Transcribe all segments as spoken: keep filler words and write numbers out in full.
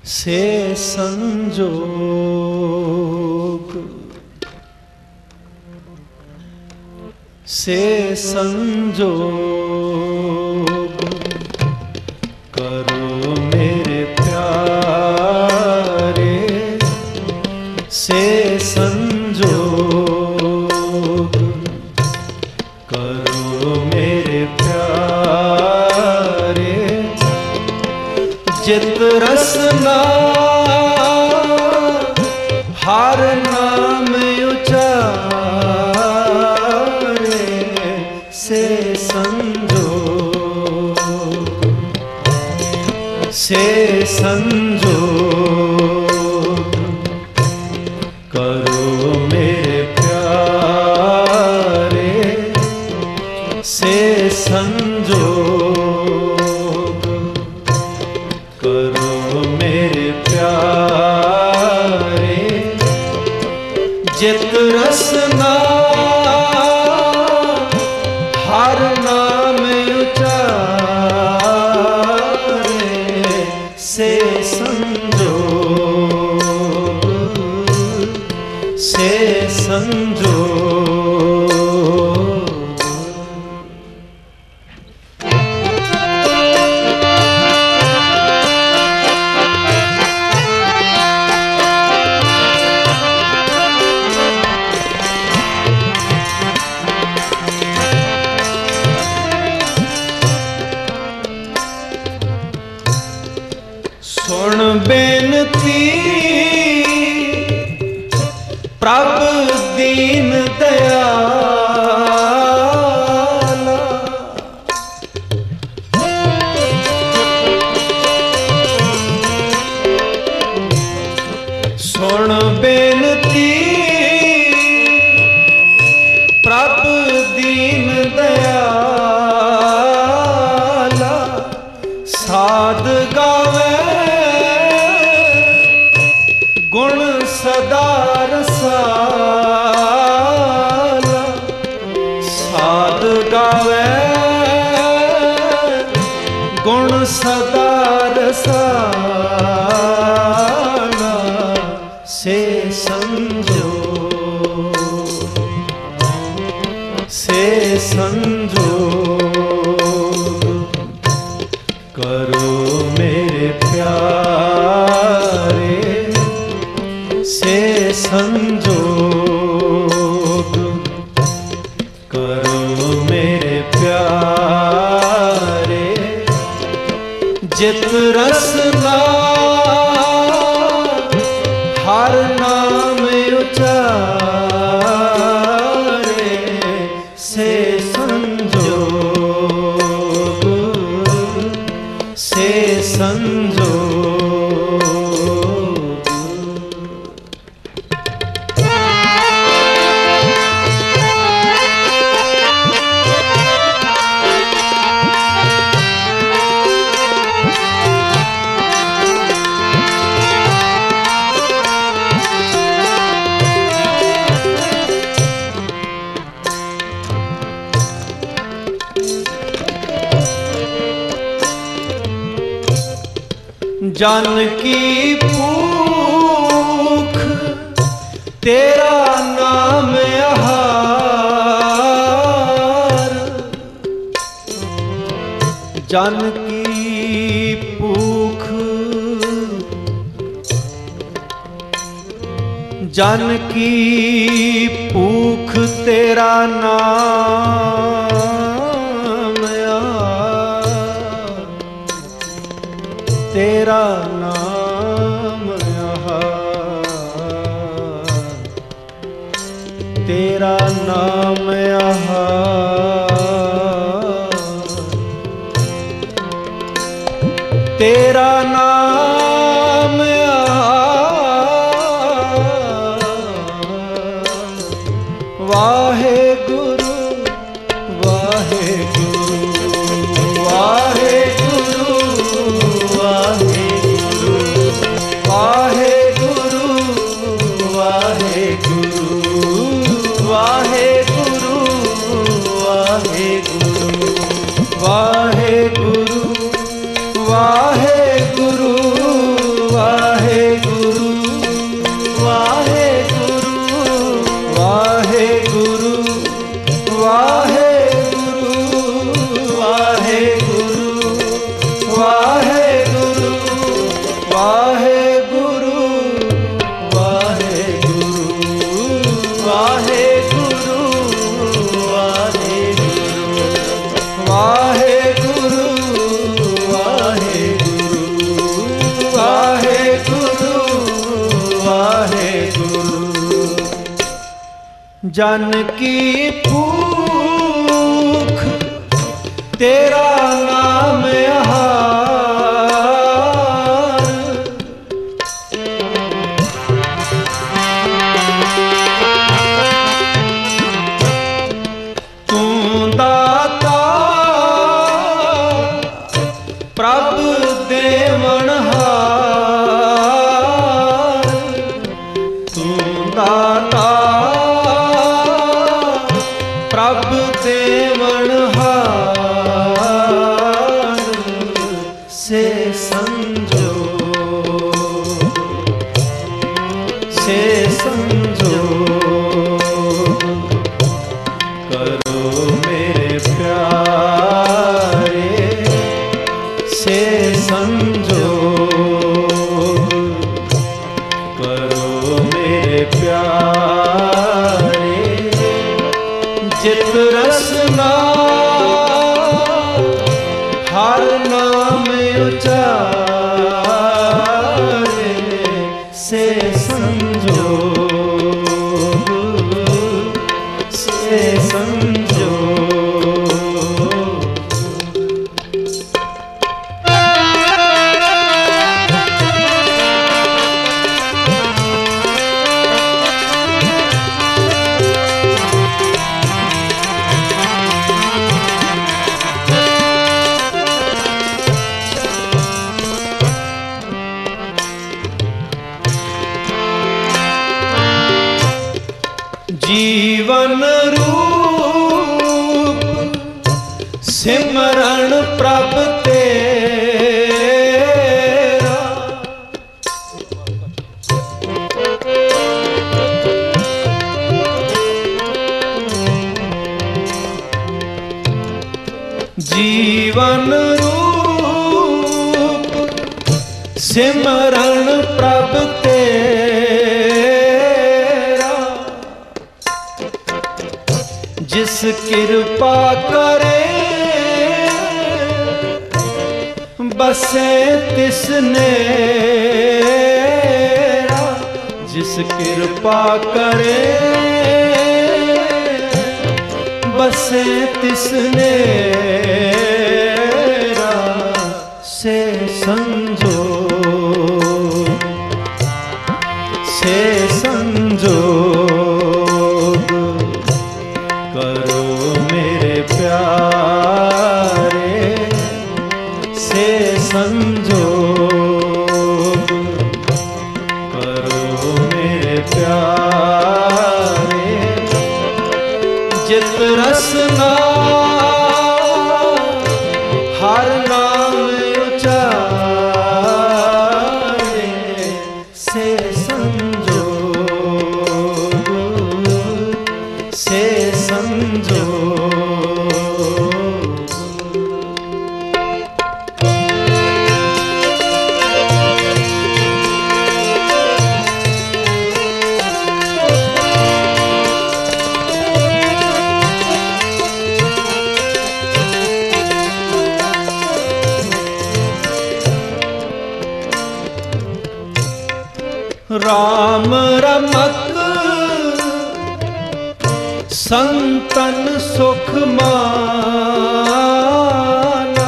से संजोग से संजोग करो मेरे प्यारे से संजोग करो मेरे प्यारे जित रसना हर नाम उचारे से संजोग से संजोग करो मेरे प्यारे से संजोग करो मेरे प्यारे जित रसना हर नाम उचारे से संजोग से संजोग सुन बेनती प्रभ दीन दयाला सुन बेनती प्रभ दीन दयाला साध गावे गुण सदा रसाला साध गावे गुण सदा रसाला से संजोग से संजोग करो मेरे प्यारे से संजोग करो मेरे प्यारे जित रसना हर नाम उचारे से संजोग से संजोग जानकी भूख तेरा नाम आहार जानकी भूख जानकी भूख तेरा नाम आहार तेरा नाम आहार तेरा नाम आहार तेरा नाम आहार वाहे गुरु वाहे गुरु वाहे गुरु वाहे गुरु वाहे गुरु वाहे गुरु वाहे गुरु वाहे गुरु वाहे गुरु वाहे गुरु वाहे जन की भूख तेरा नाम आहार, तू दाता प्रभ देवनहार, तू दाता प्रभ देवनहार, से संजोग से संजोग करो मेरे प्यारे, से संजोग करो मेरे प्यारे। जित रसना हर नाम उचारे, से संजोग से संजोग। जीवन रूप सिमरन प्रभ तेरा, जीवन रूप सिमरन प्रभ तेरा, जिस कृपा करे बसे तिसने, जिस कृपा करे बसे तिसने, से संजोग से संजोग करो मेरे प्यारे, से संजोग करो मेरे प्यारे। जित रसना हर नाम उचारे, से संजोग से संजोग। राम रमक संतन सुख माना,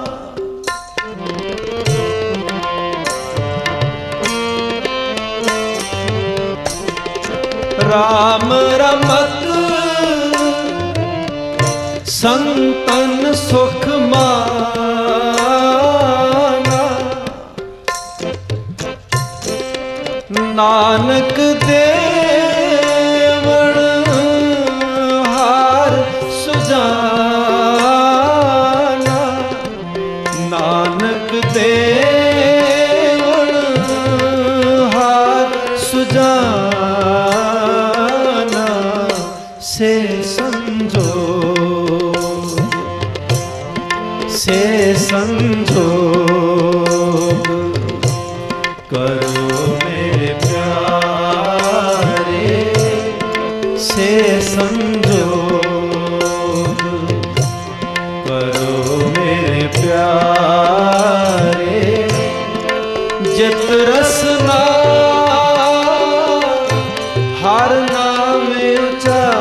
राम रमक संतन सुख माना, नानक देवण हार सुजाना, नानक देवण हार सुजाना, से संजोग से संजोग करो मेरे प्यारे, से संजोग करो मेरे प्यारे। जित रसना हर नाम उचारे,